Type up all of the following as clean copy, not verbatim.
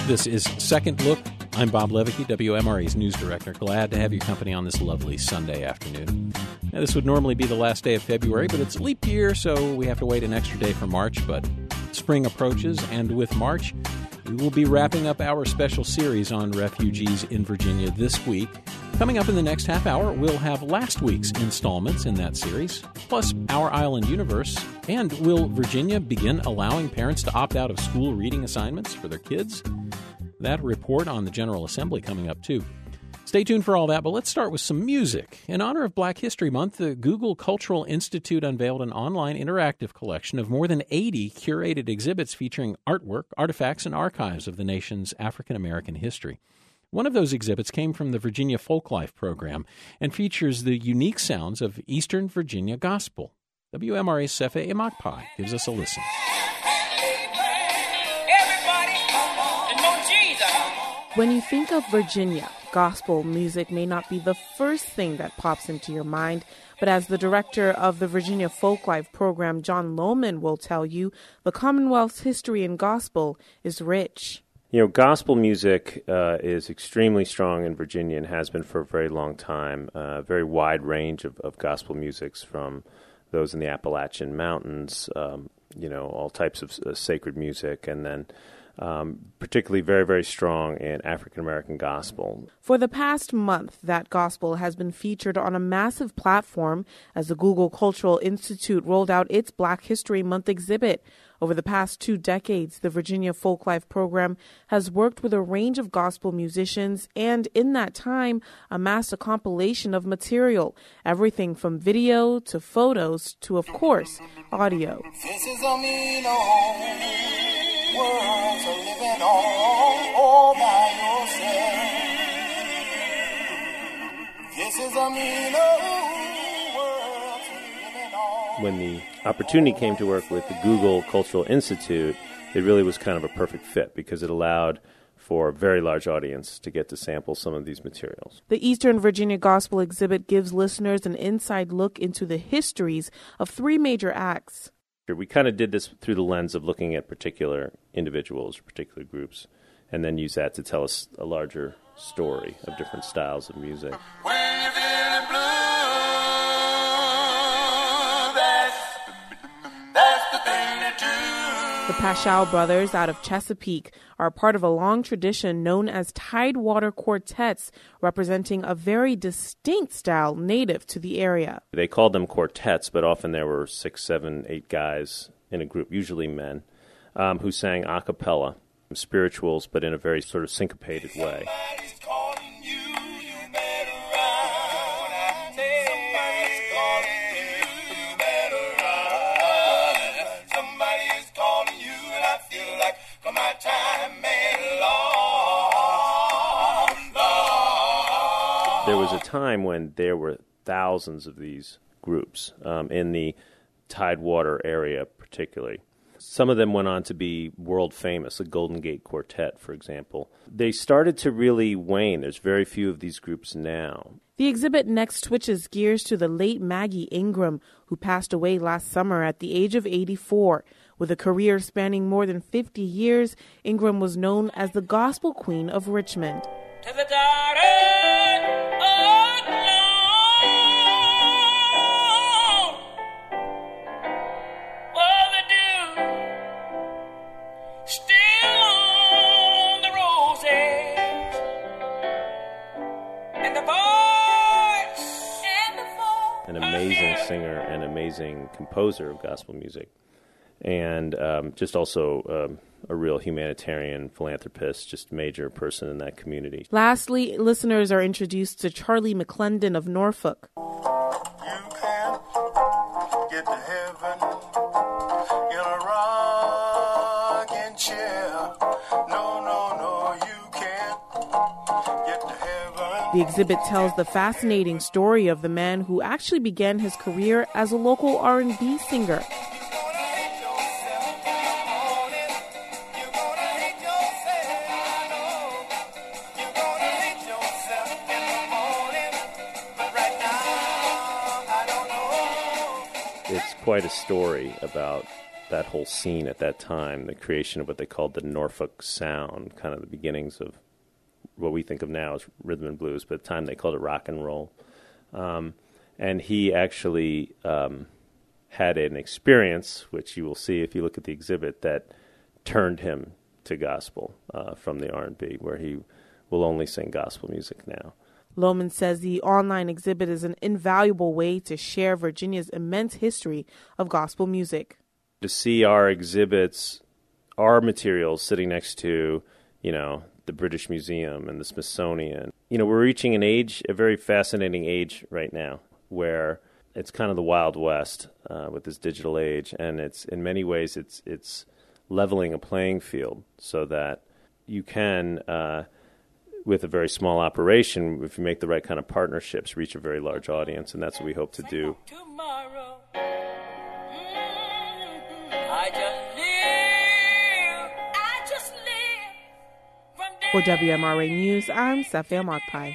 This is Second Look. I'm Bob Levicki, WMRA's news director. Glad to have your company on this lovely Sunday afternoon. Now, this would normally be the last day of February, but it's leap year, so we have to wait an extra day for March. But spring approaches, and with March, we will be wrapping up our special series on refugees in Virginia this week. Coming up in the next half hour, we'll have last week's installments in that series, plus Our Island Universe. And will Virginia begin allowing parents to opt out of school reading assignments for their kids? That report on the General Assembly coming up, too. Stay tuned for all that, but let's start with some music. In honor of Black History Month, the Google Cultural Institute unveiled an online interactive collection of more than 80 curated exhibits featuring artwork, artifacts, and archives of the nation's African-American history. One of those exhibits came from the Virginia Folklife program and features the unique sounds of Eastern Virginia gospel. WMRA's Sefe Emakpai gives us a listen. When you think of Virginia, gospel music may not be the first thing that pops into your mind, but as the director of the Virginia Folklife program, John Lohman, will tell you, the Commonwealth's history in gospel is rich. You know, gospel music is extremely strong in Virginia and has been for a very long time. A very wide range of gospel musics, from those in the Appalachian Mountains, all types of sacred music, and then particularly very, very strong in African-American gospel. For the past month, that gospel has been featured on a massive platform as the Google Cultural Institute rolled out its Black History Month exhibit. Over the past 2 decades, the Virginia Folklife program has worked with a range of gospel musicians and, in that time, amassed a compilation of material, everything from video to photos to, of course, audio. This is a mean old world to living on all by yourself. This is a mean old world to living on. When the opportunity came to work with the Google Cultural Institute, it really was kind of a perfect fit because it allowed for a very large audience to get to sample some of these materials. The Eastern Virginia Gospel exhibit gives listeners an inside look into the histories of 3 major acts. We kind of did this through the lens of looking at particular individuals or particular groups, and then use that to tell us a larger story of different styles of music. When you're feeling blue, that's the thing to do. The Paschal Brothers out of Chesapeake are part of a long tradition known as Tidewater Quartets, representing a very distinct style native to the area. They called them quartets, but often there were 6, 7, 8 guys in a group, usually men, who sang a cappella, spirituals, but in a very sort of syncopated way. Somebody's calling you, you better run. Somebody's calling you, you better run. Somebody is calling you, and I feel like my time may long. There was a time when there were thousands of these groups in the Tidewater area particularly. Some of them went on to be world famous, the Golden Gate Quartet, for example. They started to really wane. There's very few of these groups now. The exhibit next switches gears to the late Maggie Ingram, who passed away last summer at the age of 84. With a career spanning more than 50 years, Ingram was known as the Gospel Queen of Richmond. To the garden of love. Oh, the dew still on the roses, and the birds and the fall. An amazing singer and amazing composer of gospel music. And just also a real humanitarian philanthropist, just major person in that community. Lastly, listeners are introduced to Charlie McClendon of Norfolk. You can't get to heaven in a rocking chair. No, you can't get to heaven. The exhibit tells the fascinating story of the man who actually began his career as a local R&B singer. It's quite a story about that whole scene at that time, the creation of what they called the Norfolk Sound, kind of the beginnings of what we think of now as rhythm and blues, but at the time they called it rock and roll. And he actually had an experience, which you will see if you look at the exhibit, that turned him to gospel from the R&B, where he will only sing gospel music now. Lohman says the online exhibit is an invaluable way to share Virginia's immense history of gospel music. To see our exhibits, our materials sitting next to, the British Museum and the Smithsonian. We're reaching an age, a very fascinating age right now, where it's kind of the Wild West with this digital age, and it's in many ways it's leveling a playing field so that you can, with a very small operation, if you make the right kind of partnerships, reach a very large audience, and that's what we hope to do. Tomorrow, I just live. For WMRA News, I'm Safia Magpie.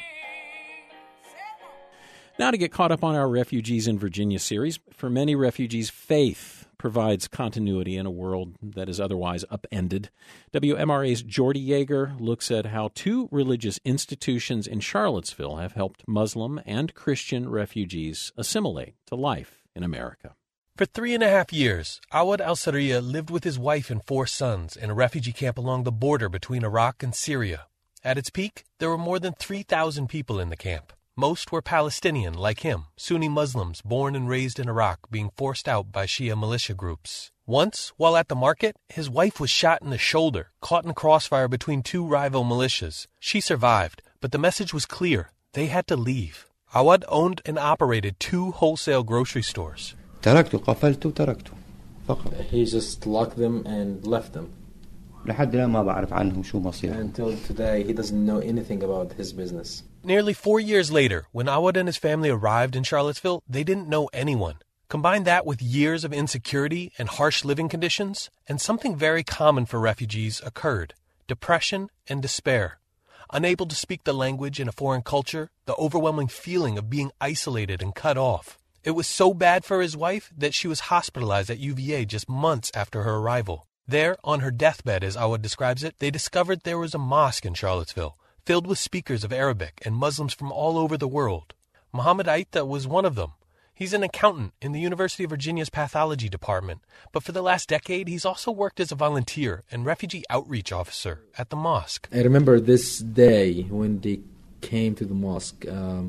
Now to get caught up on our Refugees in Virginia series. For many refugees, faith provides continuity in a world that is otherwise upended. WMRA's Jordy Yeager looks at how two religious institutions in Charlottesville have helped Muslim and Christian refugees assimilate to life in America. For 3.5 years, Awad al-Sarriya lived with his wife and 4 sons in a refugee camp along the border between Iraq and Syria. At its peak, there were more than 3,000 people in the camp. Most were Palestinian, like him, Sunni Muslims born and raised in Iraq, being forced out by Shia militia groups. Once, while at the market, his wife was shot in the shoulder, caught in crossfire between 2 rival militias. She survived, but the message was clear. They had to leave. Awad owned and operated 2 wholesale grocery stores. تركته قفلته وتركته فقط. He just locked them and left them. لحد الآن ما بعرف عنهم شو مصيره. Until today, he doesn't know anything about his business. Nearly 4 years later, when Awad and his family arrived in Charlottesville, they didn't know anyone. Combine that with years of insecurity and harsh living conditions, and something very common for refugees occurred: depression and despair. Unable to speak the language in a foreign culture, the overwhelming feeling of being isolated and cut off. It was so bad for his wife that she was hospitalized at UVA just months after her arrival. There, on her deathbed, as Awad describes it, they discovered there was a mosque in Charlottesville, filled with speakers of Arabic and Muslims from all over the world. Muhammad Aita was one of them. He's an accountant in the University of Virginia's pathology department, but for the last decade, he's also worked as a volunteer and refugee outreach officer at the mosque. I remember this day when they came to the mosque,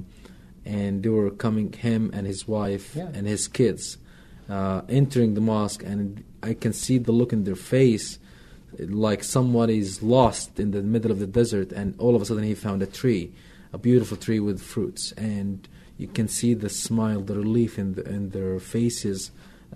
and they were coming, him and his wife and his kids, entering the mosque, and I can see the look in their face, like somebody's lost in the middle of the desert, and all of a sudden he found a tree, a beautiful tree with fruits, and you can see the smile, the relief in their faces.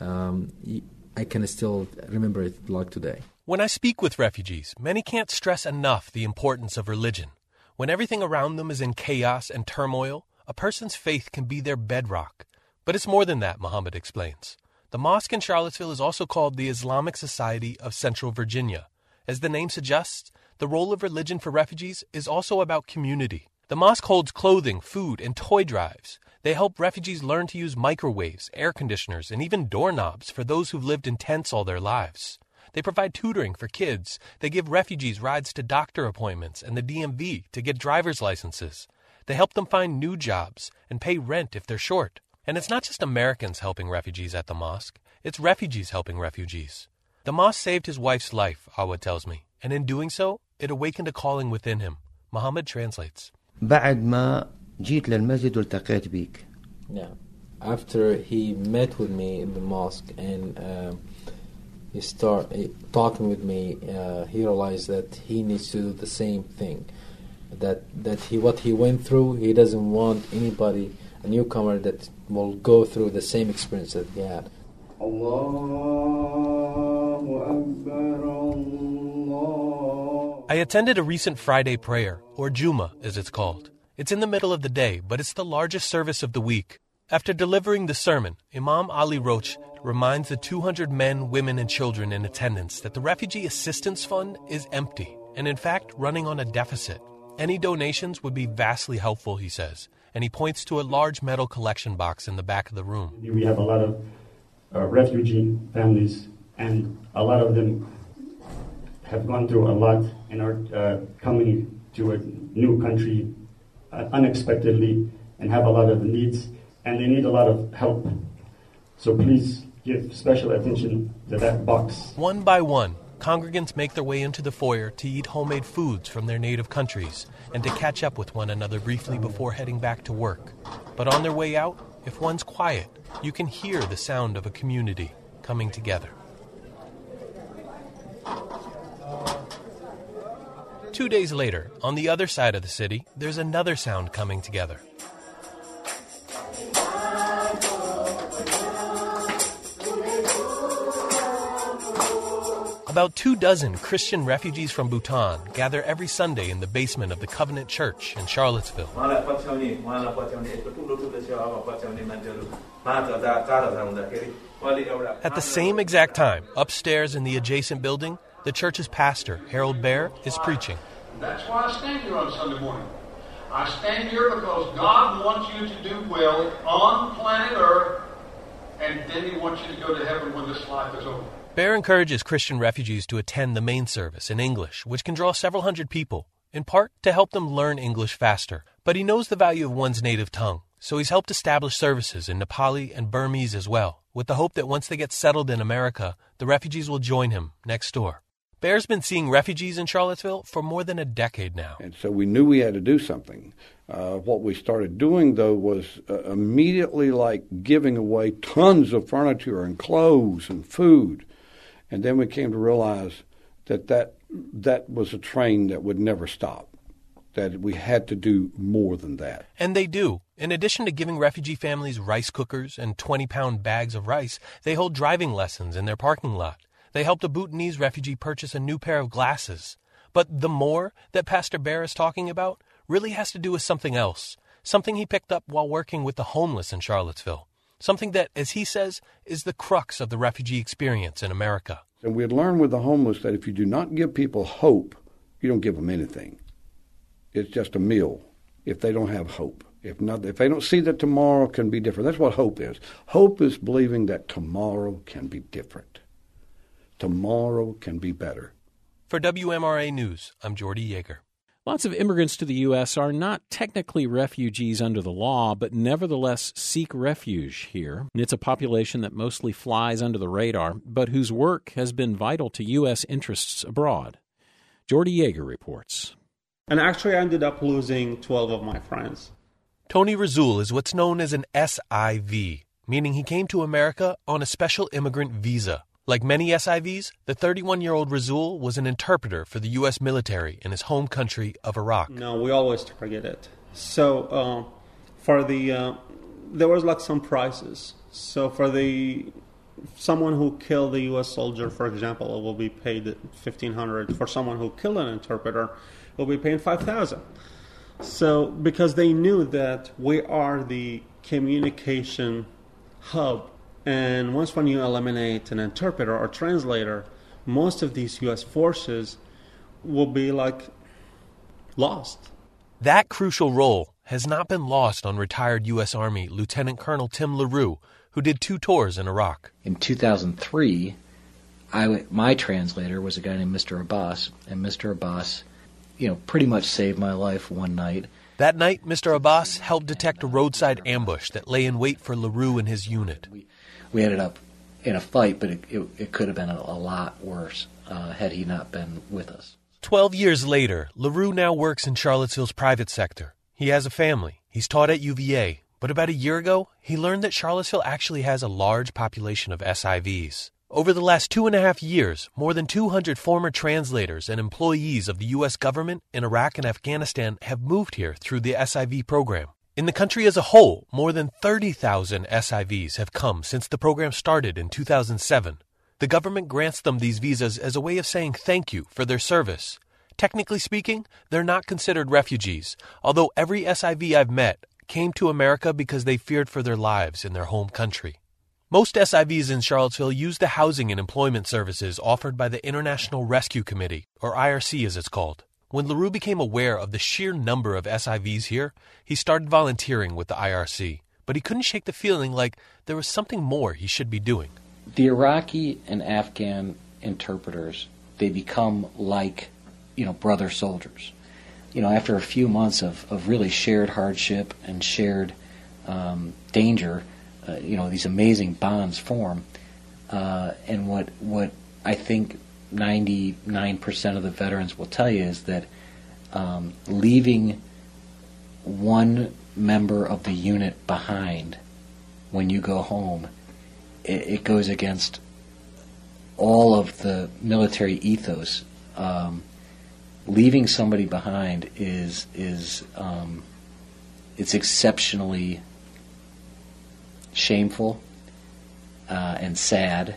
I can still remember it like today. When I speak with refugees, many can't stress enough the importance of religion. When everything around them is in chaos and turmoil, a person's faith can be their bedrock. But it's more than that, Muhammad explains. The mosque in Charlottesville is also called the Islamic Society of Central Virginia. As the name suggests, the role of religion for refugees is also about community. The mosque holds clothing, food, and toy drives. They help refugees learn to use microwaves, air conditioners, and even doorknobs for those who've lived in tents all their lives. They provide tutoring for kids. They give refugees rides to doctor appointments and the DMV to get driver's licenses. They help them find new jobs and pay rent if they're short. And it's not just Americans helping refugees at the mosque. It's refugees helping refugees. The mosque saved his wife's life, Awad tells me. And in doing so, it awakened a calling within him. Muhammad translates. بعد ما جيت للمسجد والتقيت بيك. Yeah. After he met with me in the mosque and he started talking with me, he realized that he needs to do the same thing. That what he went through, he doesn't want anybody, a newcomer, that will go through the same experience that he had. I attended a recent Friday prayer, or Juma as it's called. It's in the middle of the day, but it's the largest service of the week. After delivering the sermon, Imam Ali Roach reminds the 200 men, women, and children in attendance that the Refugee Assistance Fund is empty and, in fact, running on a deficit. Any donations would be vastly helpful, he says, and he points to a large metal collection box in the back of the room. We have a lot of refugee families and a lot of them have gone through a lot and are coming to a new country unexpectedly and have a lot of needs, and they need a lot of help. So please give special attention to that box. One by one, congregants make their way into the foyer to eat homemade foods from their native countries and to catch up with one another briefly before heading back to work. But on their way out, if one's quiet, you can hear the sound of a community coming together. 2 days later, on the other side of the city, there's another sound coming together. About 24 Christian refugees from Bhutan gather every Sunday in the basement of the Covenant Church in Charlottesville. At the same exact time, upstairs in the adjacent building, the church's pastor, Harold Baer, is preaching. That's why I stand here on Sunday morning. I stand here because God wants you to do well on planet Earth, and then He wants you to go to heaven when this life is over. Baer encourages Christian refugees to attend the main service in English, which can draw several hundred people, in part to help them learn English faster. But he knows the value of one's native tongue, so he's helped establish services in Nepali and Burmese as well, with the hope that once they get settled in America, the refugees will join him next door. Baer's been seeing refugees in Charlottesville for more than a decade now. And so we knew we had to do something. What we started doing, though, was immediately like giving away tons of furniture and clothes and food. And then we came to realize that was a train that would never stop, that we had to do more than that. And they do. In addition to giving refugee families rice cookers and 20-pound bags of rice, they hold driving lessons in their parking lot. They helped a Bhutanese refugee purchase a new pair of glasses. But the more that Pastor Baer is talking about really has to do with something else, something he picked up while working with the homeless in Charlottesville, something that, as he says, is the crux of the refugee experience in America. And we had learned with the homeless that if you do not give people hope, you don't give them anything. It's just a meal if they don't have hope. If they don't see that tomorrow can be different. That's what hope is. Hope is believing that tomorrow can be different. Tomorrow can be better. For WMRA News, I'm Jordy Yeager. Lots of immigrants to the U.S. are not technically refugees under the law, but nevertheless seek refuge here. It's a population that mostly flies under the radar, but whose work has been vital to U.S. interests abroad. Jordy Yeager reports. And actually I ended up losing 12 of my friends. Tony Razul is what's known as an SIV, meaning he came to America on a special immigrant visa. Like many SIVs, the 31-year-old Razul was an interpreter for the U.S. military in his home country of Iraq. No, we always target it. So there was like some prices. So for someone who killed the U.S. soldier, for example, it will be paid $1,500. For someone who killed an interpreter, it will be paid $5,000. So because they knew that we are the communication hub. And once when you eliminate an interpreter or translator, most of these U.S. forces will be lost. That crucial role has not been lost on retired U.S. Army Lieutenant Colonel Tim LaRue, who did 2 tours in Iraq. In 2003, my translator was a guy named Mr. Abbas, and Mr. Abbas, pretty much saved my life one night. That night, Mr. Abbas helped detect a roadside ambush that lay in wait for LaRue and his unit. We ended up in a fight, but it could have been a lot worse had he not been with us. 12 years later, LaRue now works in Charlottesville's private sector. He has a family. He's taught at UVA. But about a year ago, he learned that Charlottesville actually has a large population of SIVs. Over the last 2.5 years, more than 200 former translators and employees of the U.S. government in Iraq and Afghanistan have moved here through the SIV program. In the country as a whole, more than 30,000 SIVs have come since the program started in 2007. The government grants them these visas as a way of saying thank you for their service. Technically speaking, they're not considered refugees, although every SIV I've met came to America because they feared for their lives in their home country. Most SIVs in Charlottesville use the housing and employment services offered by the International Rescue Committee, or IRC as it's called. When LaRue became aware of the sheer number of SIVs here, he started volunteering with the IRC, but he couldn't shake the feeling like there was something more he should be doing. the Iraqi and Afghan interpreters, they become like, brother soldiers. After a few months of really shared hardship and shared danger, these amazing bonds form. And what I think 99% of the veterans will tell you is that leaving one member of the unit behind when you go home, it goes against all of the military ethos. Leaving somebody behind is it's exceptionally shameful and sad,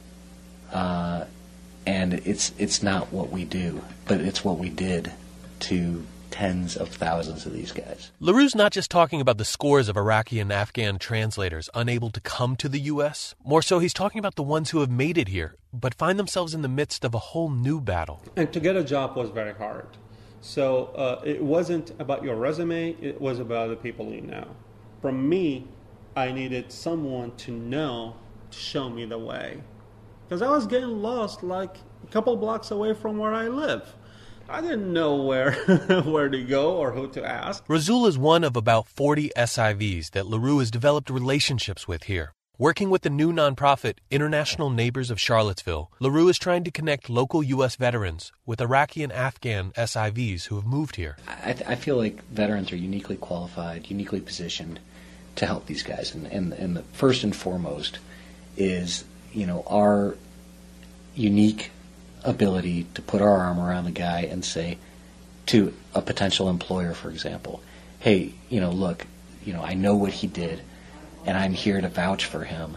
and it's not what we do, but it's what we did to tens of thousands of these guys. LaRue's not just talking about the scores of Iraqi and Afghan translators unable to come to the U.S. More so, he's talking about the ones who have made it here, but find themselves in the midst of a whole new battle. And to get a job was very hard. So it wasn't about your resume, it was about the people you know. From me, I needed someone to show me the way. Because I was getting lost like a couple blocks away from where I live. I didn't know where to go or who to ask. Rasul is one of about 40 SIVs that LaRue has developed relationships with here. Working with the new nonprofit International Neighbors of Charlottesville, LaRue is trying to connect local U.S. veterans with Iraqi and Afghan SIVs who have moved here. I feel like veterans are uniquely qualified, uniquely positioned to help these guys. And the first and foremost is, our unique ability to put our arm around the guy and say to a potential employer, for example, hey, look, I know what he did, and I'm here to vouch for him.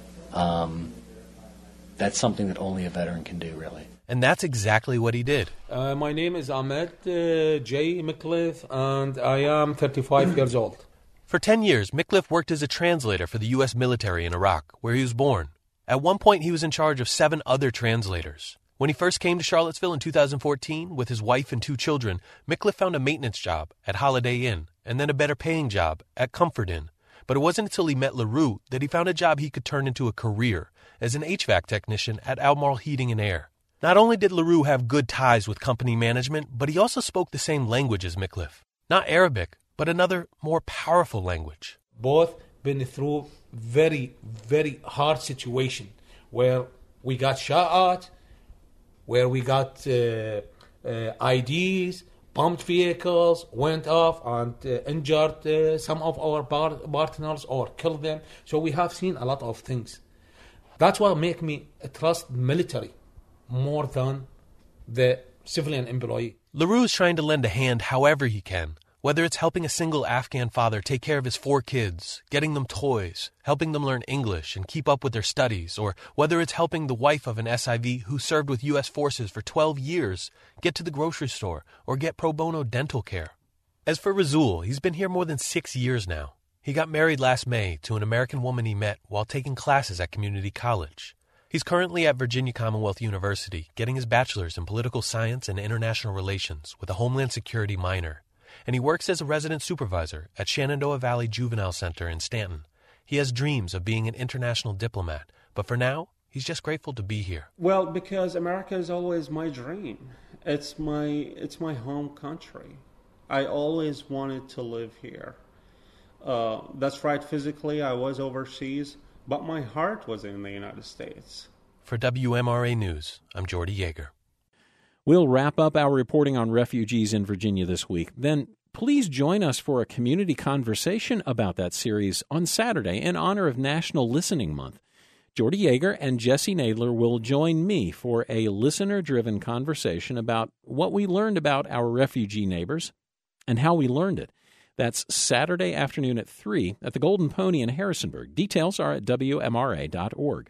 That's something that only a veteran can do, really. And that's exactly what he did. My name is Ahmed J. Micklef, and I am 35 years old. For 10 years, Micklef worked as a translator for the U.S. military in Iraq, where he was born. At one point, he was in charge of 7 other translators. When he first came to Charlottesville in 2014 with his wife and 2 children, Micklef found a maintenance job at Holiday Inn and then a better paying job at Comfort Inn. But it wasn't until he met LaRue that he found a job he could turn into a career as an HVAC technician at Albemarle Heating and Air. Not only did LaRue have good ties with company management, but he also spoke the same language as Micklef. Not Arabic, but another, more powerful language. Both been through very, very hard situation where we got shot at, where we got IDs, bombed vehicles, went off and injured some of our partners or killed them. So we have seen a lot of things. That's what make me trust military more than the civilian employee. LaRue is trying to lend a hand however he can, whether it's helping a single Afghan father take care of his 4 kids, getting them toys, helping them learn English and keep up with their studies, or whether it's helping the wife of an SIV who served with U.S. forces for 12 years get to the grocery store or get pro bono dental care. As for Rasul, he's been here more than 6 years now. He got married last May to an American woman he met while taking classes at community college. He's currently at Virginia Commonwealth University getting his bachelor's in political science and international relations with a Homeland Security minor. And he works as a resident supervisor at Shenandoah Valley Juvenile Center in Stanton. He has dreams of being an international diplomat, but for now, he's just grateful to be here. Well, because America is always my dream. It's my home country. I always wanted to live here. That's right, physically I was overseas, but my heart was in the United States. For WMRA News, I'm Jordy Yeager. We'll wrap up our reporting on refugees in Virginia this week. Then please join us for a community conversation about that series on Saturday in honor of National Listening Month. Jordy Yeager and Jesse Nadler will join me for a listener-driven conversation about what we learned about our refugee neighbors and how we learned it. That's Saturday afternoon at 3 at the Golden Pony in Harrisonburg. Details are at WMRA.org.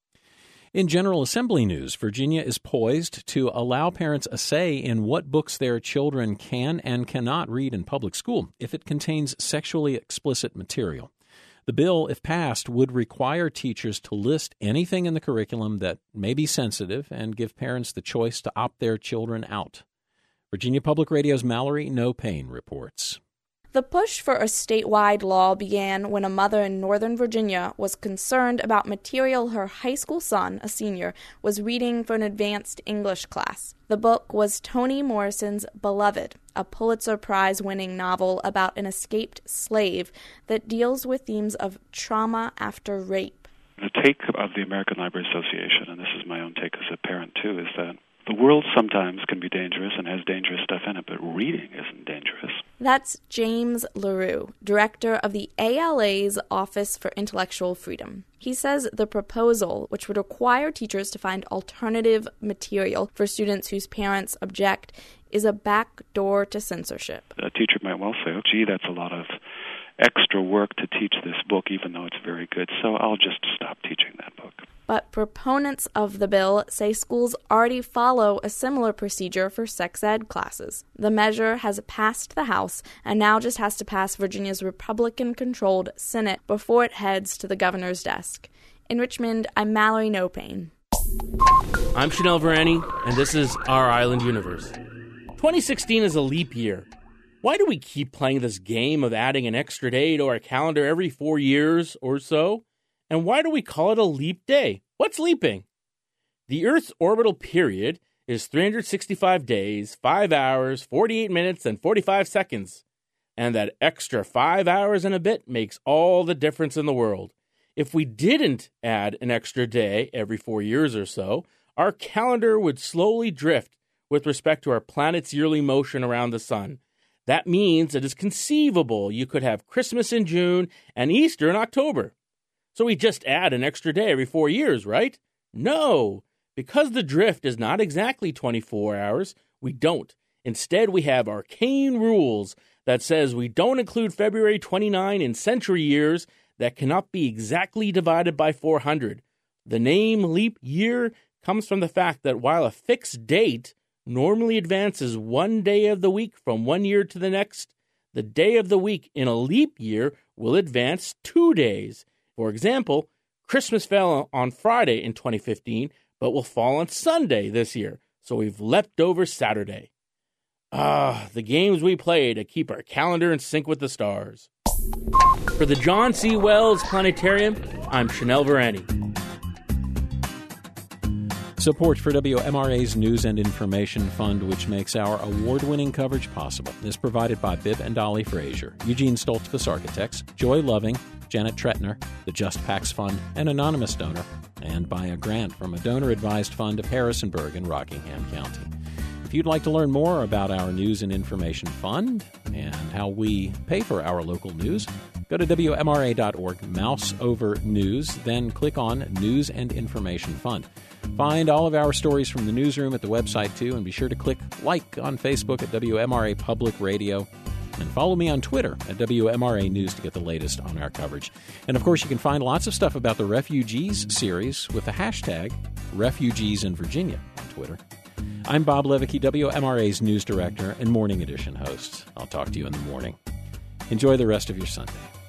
In General Assembly news, Virginia is poised to allow parents a say in what books their children can and cannot read in public school if it contains sexually explicit material. The bill, if passed, would require teachers to list anything in the curriculum that may be sensitive and give parents the choice to opt their children out. Virginia Public Radio's Mallory No Pain reports. The push for a statewide law began when a mother in Northern Virginia was concerned about material her high school son, a senior, was reading for an advanced English class. The book was Toni Morrison's Beloved, a Pulitzer Prize-winning novel about an escaped slave that deals with themes of trauma after rape. The take of the American Library Association, and this is my own take as a parent too, is that the world sometimes can be dangerous and has dangerous stuff in it, but reading isn't dangerous. That's James LaRue, director of the ALA's Office for Intellectual Freedom. He says the proposal, which would require teachers to find alternative material for students whose parents object, is a backdoor to censorship. A teacher might well say, oh, gee, that's a lot of extra work to teach this book, even though it's very good, so I'll just stop teaching that book. But proponents of the bill say schools already follow a similar procedure for sex ed classes. The measure has passed the House and now just has to pass Virginia's Republican-controlled Senate before it heads to the governor's desk. In Richmond, I'm Mallory Nopane. I'm Chanel Varani, and this is Our Island Universe. 2016 is a leap year. Why do we keep playing this game of adding an extra day to our calendar every 4 years or so? And why do we call it a leap day? What's leaping? The Earth's orbital period is 365 days, 5 hours, 48 minutes, and 45 seconds. And that extra 5 hours and a bit makes all the difference in the world. If we didn't add an extra day every 4 years or so, our calendar would slowly drift with respect to our planet's yearly motion around the sun. That means it is conceivable you could have Christmas in June and Easter in October. So we just add an extra day every 4 years, right? No, because the drift is not exactly 24 hours, we don't. Instead, we have arcane rules that says we don't include February 29 in century years that cannot be exactly divided by 400. The name leap year comes from the fact that while a fixed date normally advances 1 day of the week from 1 year to the next, the day of the week in a leap year will advance 2 days. For example, Christmas fell on Friday in 2015, but will fall on Sunday this year, so we've leapt over Saturday. The games we play to keep our calendar in sync with the stars. For the John C. Wells Planetarium, I'm Chanel Varani. Support for WMRA's News and Information Fund, which makes our award-winning coverage possible, is provided by Bibb and Dolly Frazier, Eugene Stoltzfus Architects, Joy Loving, Janet Tretner, the Just PACS Fund, an anonymous donor, and by a grant from a donor-advised fund of Harrisonburg in Rockingham County. If you'd like to learn more about our News and Information Fund and how we pay for our local news, go to WMRA.org, mouse over News, then click on News and Information Fund. Find all of our stories from the newsroom at the website, too, and be sure to click like on Facebook at WMRA Public Radio. And follow me on Twitter at WMRA News to get the latest on our coverage. And, of course, you can find lots of stuff about the Refugees series with the hashtag Refugees in Virginia on Twitter. I'm Bob Levicki, WMRA's news director and Morning Edition host. I'll talk to you in the morning. Enjoy the rest of your Sunday.